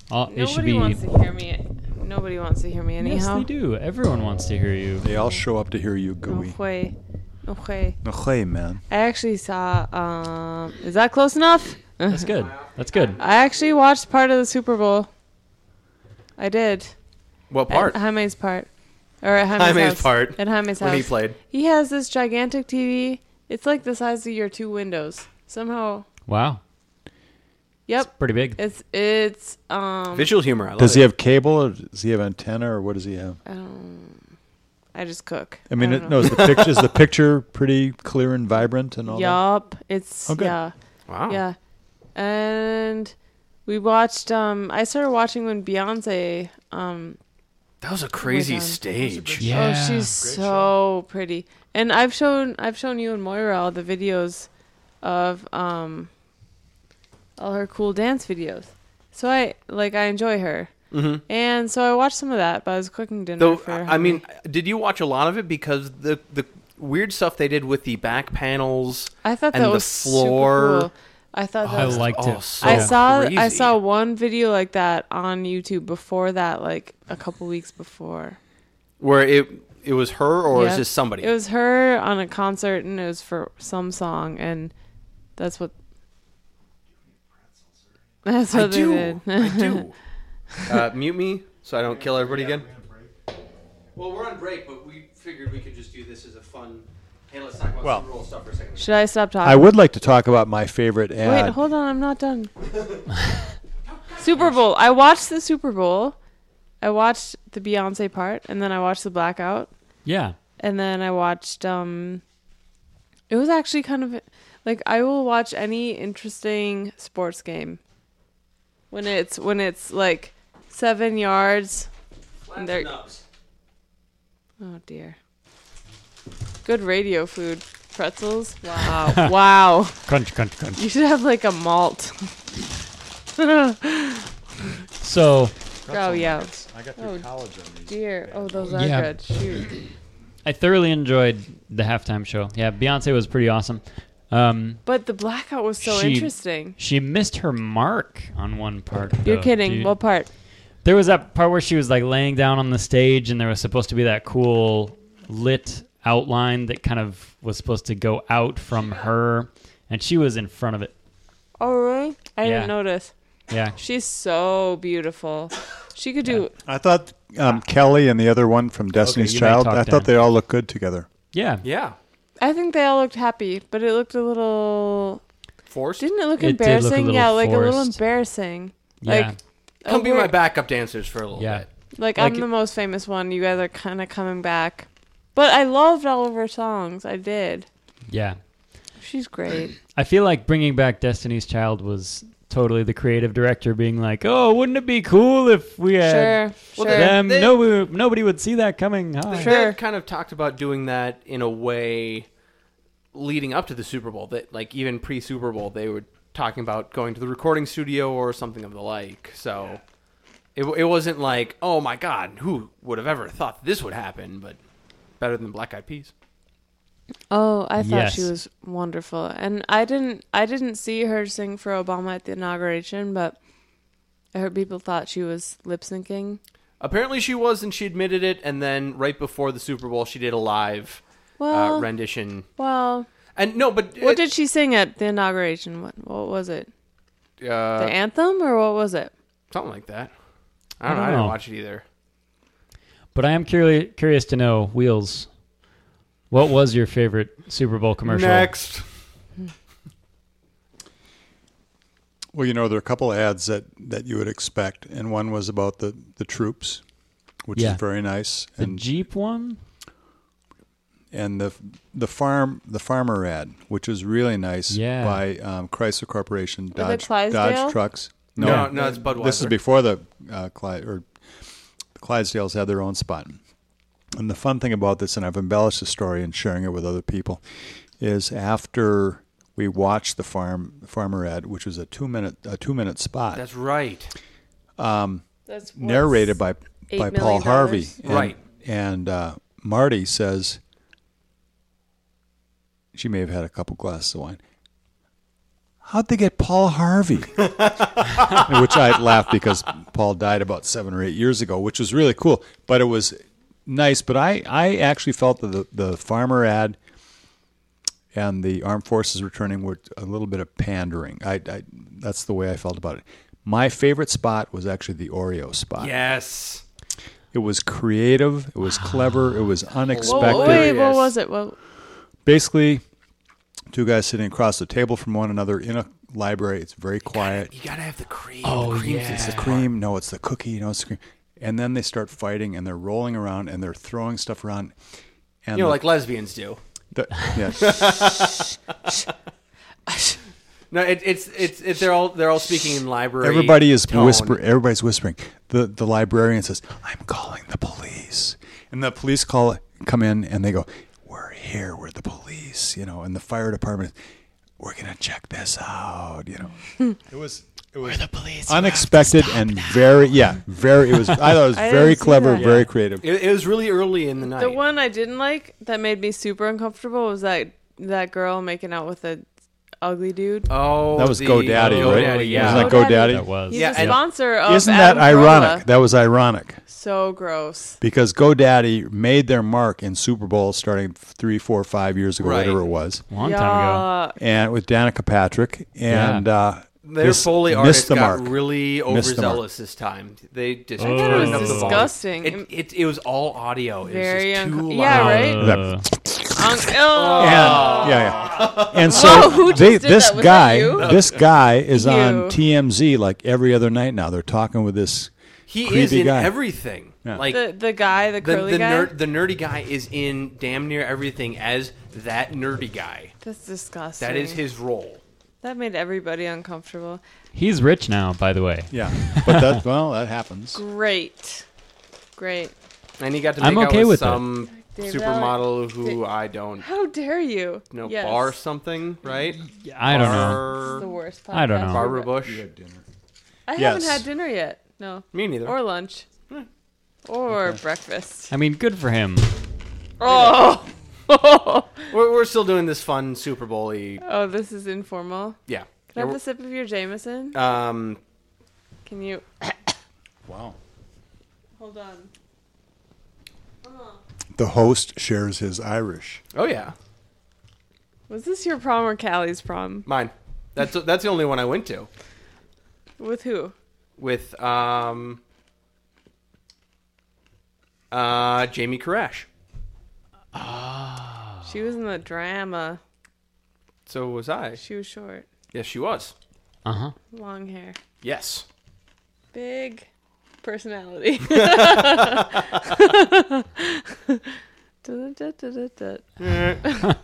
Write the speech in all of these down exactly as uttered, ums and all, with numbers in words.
All, it should Nobody be. wants to hear me. Nobody wants to hear me anyhow. Yes, they do. Everyone wants to hear you. They all show up to hear you, No Gooey. way. No way. No way, man. I actually saw. Um, is that close enough? That's good. That's good. I actually watched part of the Super Bowl. I did. What part? At Jaime's part. Or at Jaime's, Jaime's house. part. At Jaime's house. When he played. He has this gigantic T V. It's like the size of your two windows. Somehow. Wow. Yep. It's pretty big. It's it's um. Visual humor. I love Does it. he have cable, or does he have antenna, or what does he have? I don't. I just cook. I mean, I it, don't no, know. is the picture is the picture pretty clear and vibrant and all that? Yup. It's Oh, good. yeah. Wow. Yeah. And we watched um I started watching when Beyonce um That was a crazy on. stage. Yeah. oh she's so pretty. And I've shown I've shown you and Moira all the videos of um all her cool dance videos. So I like I enjoy her. Mm-hmm. And so I watched some of that, but I was cooking dinner Though, for I mean, Jaime. did you watch a lot of it? Because the the weird stuff they did with the back panels. I thought and that the was floor. super cool. I thought that I was liked oh, it. so I saw I crazy. saw one video like that on YouTube before that, like a couple weeks before. Where it it was her or Yep. is this somebody? It was her on a concert, and it was for some song, and that's what. That's I what they do. did. I do. Uh, mute me so I don't kill everybody again. Well, we're on break, but we figured we could just do this as a fun. Hey, let's talk about Well- Super Bowl stuff for a second. Should I stop talking? I would like to talk about my favorite ad. Wait, hold on. I'm not done. Super Bowl. I watched the Super Bowl. I watched the Beyonce part, and then I watched the Blackout, Yeah. and then I watched. Um, it was actually kind of like I will watch any interesting sports game when it's when it's like seven yards. And they're- Oh dear. Good radio food. Pretzels. Wow. Wow. Crunch, crunch, crunch. You should have like a malt. So Oh yeah. I got Oh, college on these. Dear. Oh, those are Yeah. good. Shoot. I thoroughly enjoyed the halftime show. Yeah, Beyonce was pretty awesome. Um, But the Blackout was so She- interesting. she missed her mark on one part. You're though, kidding. dude. What part? There was that part where she was like laying down on the stage, and there was supposed to be that cool lit outline that kind of was supposed to go out from her, and she was in front of it. Oh really? I Yeah. didn't notice. Yeah, She's so beautiful. She could do. I thought um, Kelly and the other one from Destiny's you might Child, talk I down. thought they all looked good together. yeah. Yeah. I think they all looked happy, but it looked a little. Forced? Didn't it look It did look a embarrassing? little yeah, like a little forced. embarrassing. Yeah. Like, Come be over- my backup dancers for a little Yeah. bit. Like, Like I'm it- the most famous one. You guys are kind of coming back. But I loved all of her songs. I did. Yeah. She's great. I feel like bringing back Destiny's Child was totally the creative director being like, "Oh, wouldn't it be cool if we had Sure. Well, Sure. them? They- no, nobody would see that coming." Huh? They Sure. had kind of talked about doing that in a way leading up to the Super Bowl. That like even pre-Super Bowl, they were talking about going to the recording studio or something of the like. So it it wasn't like, oh my God, who would have ever thought this would happen? But better than Black Eyed Peas. Oh, I thought she Yes. was wonderful. And I didn't I didn't see her sing for Obama at the inauguration, but I heard people thought she was lip syncing. Apparently she was, and she admitted it. And then right before the Super Bowl, she did a live Well, uh, rendition. well, And no, but what it- did she sing at the inauguration? What what was it? uh, The anthem or what was it? something like that. I don't, I know. I don't didn't know. watch it either. But I am curious curious to know, Wheels, what was your favorite Super Bowl commercial? Next. Well, you know, there are a couple of ads that, that you would expect, and one was about the, the troops, which Yeah. is very nice, The and Jeep one? and the the farm the farmer ad, which is really nice, Yeah. by um, Chrysler Corporation, it Dodge Clydesdale? Dodge trucks. No, no, it's Budweiser. This is before the uh, Clyde or the Clydesdales had their own spot. And the fun thing about this, and I've embellished the story and sharing it with other people, is after we watched the farm farmer ad, which was a two minute a two minute spot, That's right. That's narrated by eight by million Paul Harvey, dollars? and, Right. And uh, Marty says she may have had a couple glasses of wine. how'd they get Paul Harvey? Which I laughed because Paul died about seven or eight years ago, which was really cool. But it was nice. But I, I actually felt that the, the farmer ad and the armed forces returning were a little bit of pandering. I, I that's the way I felt about it. My favorite spot was actually the Oreo spot. Yes. It was creative. It was clever. It was unexpected. Whoa, wait, what Yes. was it? What? Basically, two guys sitting across the table from one another in a library. It's very quiet. You gotta have the cream. Oh, Cream's yeah. It's the cream. No, it's the cookie. No, it's the cream. And then they start fighting, and they're rolling around, and they're throwing stuff around. And You know, the- like lesbians do. the, yeah. No, it, it's it's it, they're all they're all speaking in library. Everybody is tone. whisper. Everybody's whispering. The the librarian says, "I'm calling the police," and the police call come in, and they go, "We're here. We're the police," you know. And the fire department, "We're gonna check this out," you know. It was it was the police. unexpected and very yeah very. It was I thought it was I very didn't see clever, that. very Yeah. creative. It, it was really early in the night. The one I didn't like that made me super uncomfortable was that that girl making out with a ugly dude. Oh, That was the, GoDaddy, oh, right? GoDaddy, yeah. Wasn't that GoDaddy. GoDaddy? That was. He's Yeah, a and- sponsor of Isn't that Adam ironic? Carolla. That was ironic. So gross. Because GoDaddy made their mark in Super Bowl starting three, four, five years ago, Right. whatever it was, A long time ago. Yeah. and with Danica Patrick, and uh, Their this Foley missed artists the got mark. really Missed the mark. overzealous this time. They just I thought it turned was up the volume. disgusting. It, it, it was all audio. It Very was just too unco- loud. yeah, right? Uh, Un- oh. And, yeah, yeah. And so Whoa, who just they, did this that? Was that guy, you? this guy is on You. T M Z like every other night now. They're talking with this He creepy is in guy. everything. Yeah. Like The the guy, the the curly the, guy. nerd, the nerdy guy is in damn near everything as that nerdy guy. That's disgusting. That is his role. That made everybody uncomfortable. he's rich now, by the way. Yeah, but that well, that happens. Great, great. And he got to make I'm out okay with with it. some David supermodel who Did- I don't How dare you? know, Yes. Bar something, right? I don't know. This is the Bar- worst. I don't podcast know. Barbara ever. Bush. I haven't Yes. had dinner yet. No. Me neither. Or lunch. Or breakfast. I mean, good for him. Oh. We're, we're still doing this fun Super Bowl-y. Oh, this is informal. Yeah. Can I have a sip of your Jameson? Um, Can you Wow. hold on? The host shares his Irish. oh yeah, Was this your prom or Callie's prom? mine. That's that's the only one I went to With who? with um, uh, Jamie Koresh. She was in the drama. So was I. She was short. Yes, she was. Uh huh. Long hair. Yes. Big personality. Da-da-da-da-da.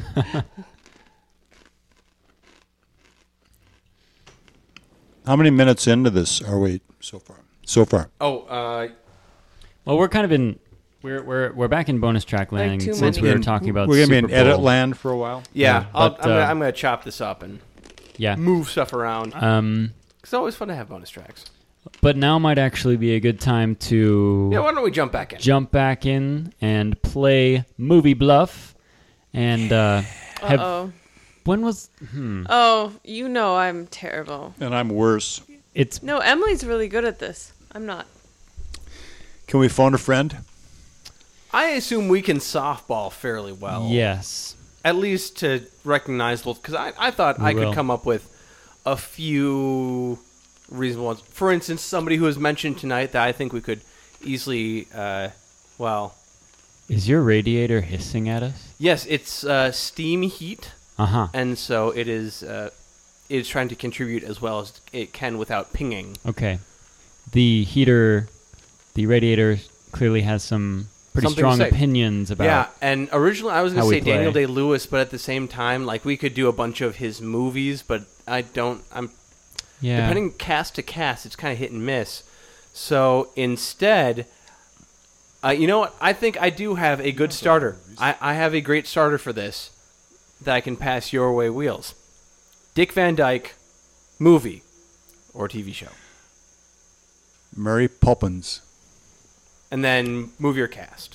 How many minutes into this are we so far? So far, Oh, uh, Well, we're kind of in. We're we're we're back in bonus track land too since many. we were talking about. we're gonna be in Super edit Bowl. land for a while. yeah. Yeah, I'll, but, I'm, gonna, uh, I'm gonna chop this up and Yeah. move stuff around. Um. It's always fun to have bonus tracks. But now might actually be a good time to Yeah. Why don't we jump back in? jump back in and play Movie Bluff. And uh, have Uh-oh. when was hmm, Oh, you know I'm terrible. And I'm worse. it's No, Emily's really good at this. I'm not. Can we phone a friend? I assume we can softball fairly well. yes. At least to recognize those, because I, I thought We I will. could come up with a few reasonable ones. For instance, somebody who was mentioned tonight that I think we could easily, uh, well, Is your radiator hissing at us? yes, it's uh, steam heat, Uh huh. and so it is. Uh, it is trying to contribute as well as it can without pinging. Okay. The heater, the radiator clearly has some pretty Something to strong say. opinions about. Yeah, and originally I was going how to we say Daniel play. Day Lewis, but at the same time, like we could do a bunch of his movies, but I don't. I'm Yeah. depending cast to cast, it's kind of hit and miss. So instead, uh, you know what? I think I do have a good starter. I, I have a great starter for this that I can pass your way, Wheels. Dick Van Dyke, movie or T V show, Mary Poppins and then movie or cast.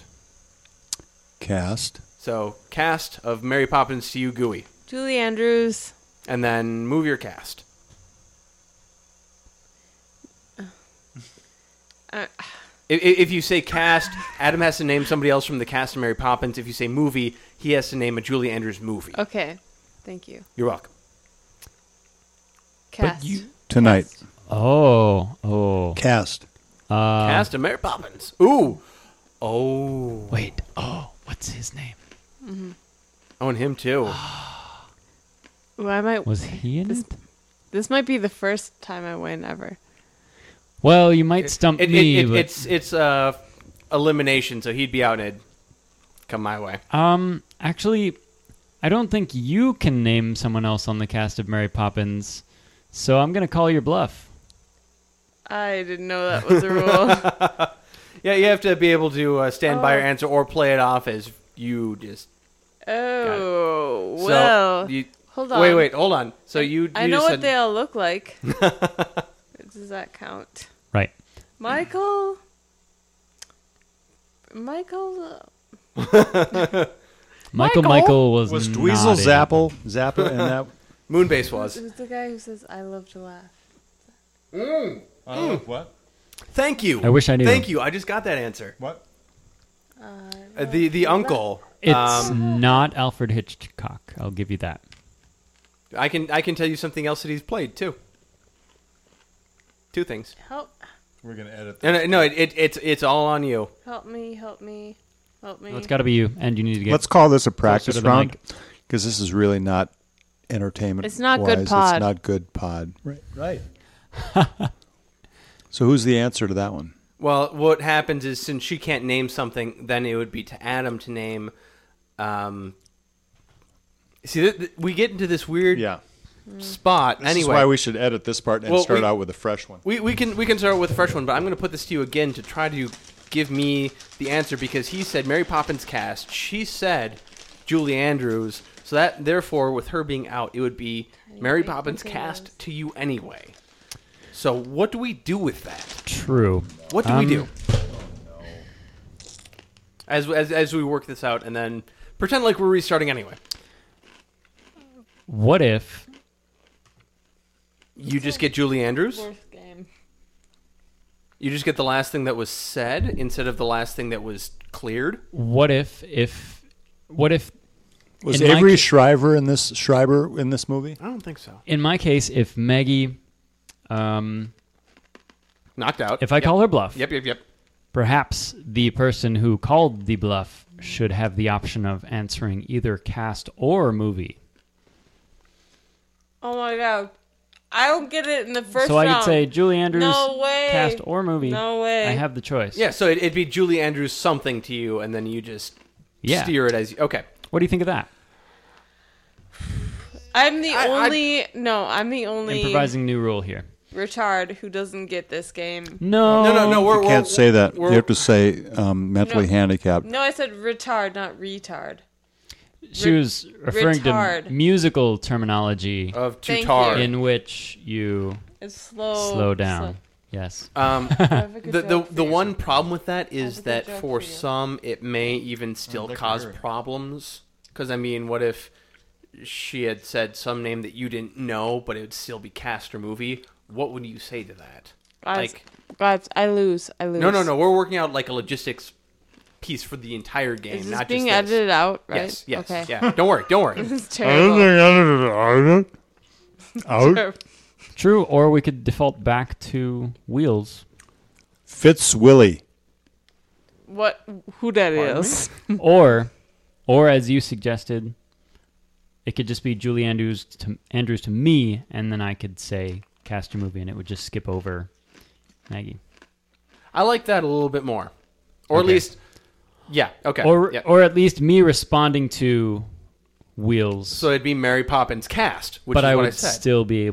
cast. So cast of Mary Poppins to you, Gooey. Julie Andrews. and then movie or cast. Uh, If, if you say cast, Adam has to name somebody else from the cast of Mary Poppins. If you say movie, he has to name a Julie Andrews movie. okay. Thank you. You're welcome. Cast. you- Tonight. Cast. Oh, oh. Cast. Uh, Cast of Mary Poppins. Ooh. Oh. Wait. Oh, what's his name? Oh, and him too. Ooh, I might. Was he in This- it? This might be the first time I win ever. Well, you might stump It, it, me, it, but it's it's uh, elimination, so he'd be out and it'd come my way. um, actually, I don't think you can name someone else on the cast of Mary Poppins, so I'm gonna call your bluff. I didn't know that was a rule. Yeah, you have to be able to uh, stand by Oh. your answer or play it off as you just. Oh, So well. you, hold on. wait, wait, hold on. So you. I you know just what said, they all look like. Does that count? Right. Michael? Michael? uh, Michael Michael? Michael was Was not Dweezil in it. Zappa, Zappa in that? Moonbase was. Who's the guy who says, I love to laugh? Oh, what? Thank you. I wish I knew. Thank you. I just got that answer. What? Uh, Uh, the the uncle. It's Um, not Alfred Hitchcock. I'll give you that. I can I can tell you something else that he's played too. Two things. help, We're gonna edit. No, no, no it, it, it's it's all on you. help me, help me, help me. Well, it's got to be you, and you need to get. Let's call this a closer practice to the round mic. because this is really not entertainment. It's not good wise. pod. It's not good pod. Right. Right. So who's the answer to that one? Well, what happens is since she can't name something, then it would be to Adam to name. Um, see, th- th- we get into this weird Yeah. spot. This anyway, is why we should edit this part and Well, start we- out with a fresh one. we we can we can start with a fresh one, but I'm going to put this to you again to try to give me the answer because he said Mary Poppins cast. She said Julie Andrews. So that therefore, with her being out, it would be Mary baked Poppins potatoes. cast to you anyway. So what do we do with that? True. What do Um, we do? As, as as we work this out, and then pretend like we're restarting anyway. What if? You just get Julie Andrews. Worst game. You just get the last thing that was said instead of the last thing that was cleared. What if? If? What if? Was in my Avery ca- Shriver in this Schreiber in this movie? I don't think so. In my case, if Maggie, um, Knocked out. if I Yep. call her bluff, Yep, yep, yep. perhaps the person who called the bluff should have the option of answering either cast or movie. Oh my god. I don't get it in the first so I round. could say Julie Andrews, No way. cast or movie. No way. I have the choice. Yeah, so it, it'd be Julie Andrews something to you, and then you just Yeah. steer it as you. Okay. What do you think of that? I'm the I- I- only. no, I'm the only Improvising new rule here. retard who doesn't get this game. No. No, no, no. We're, You we're, can't say that. You we're- have to say um, mentally No. handicapped. No, I said retard, not retard. She was referring retard. to musical terminology of Thank Tutar. you. in which you It's slow. slow down. Yes. Um, I have a good the the, joke for the you. one problem with that is have a that good joke for for you. some it may even still look at cause her. problems. Because I mean, what if she had said some name that you didn't know, but it would still be cast or movie? What would you say to that? Guys, Like, guys, I lose. I lose. no, no, no. We're working out like a logistics piece for the entire game, Is this not being just this. edited out, right? Yes, yes, Okay. yeah. Don't worry, don't worry. This is terrible. Out. True, or we could default back to wheels. Fitz Willie. What? Who that Pardon is? or or as you suggested, it could just be Julie Andrews to Andrews to me, and then I could say cast your movie and it would just skip over Maggie. I like that a little bit more, or at Okay. least, yeah, okay, Or yeah. or at least me responding to wheels. So it'd be Mary Poppins cast, which but is I what would I said. still be able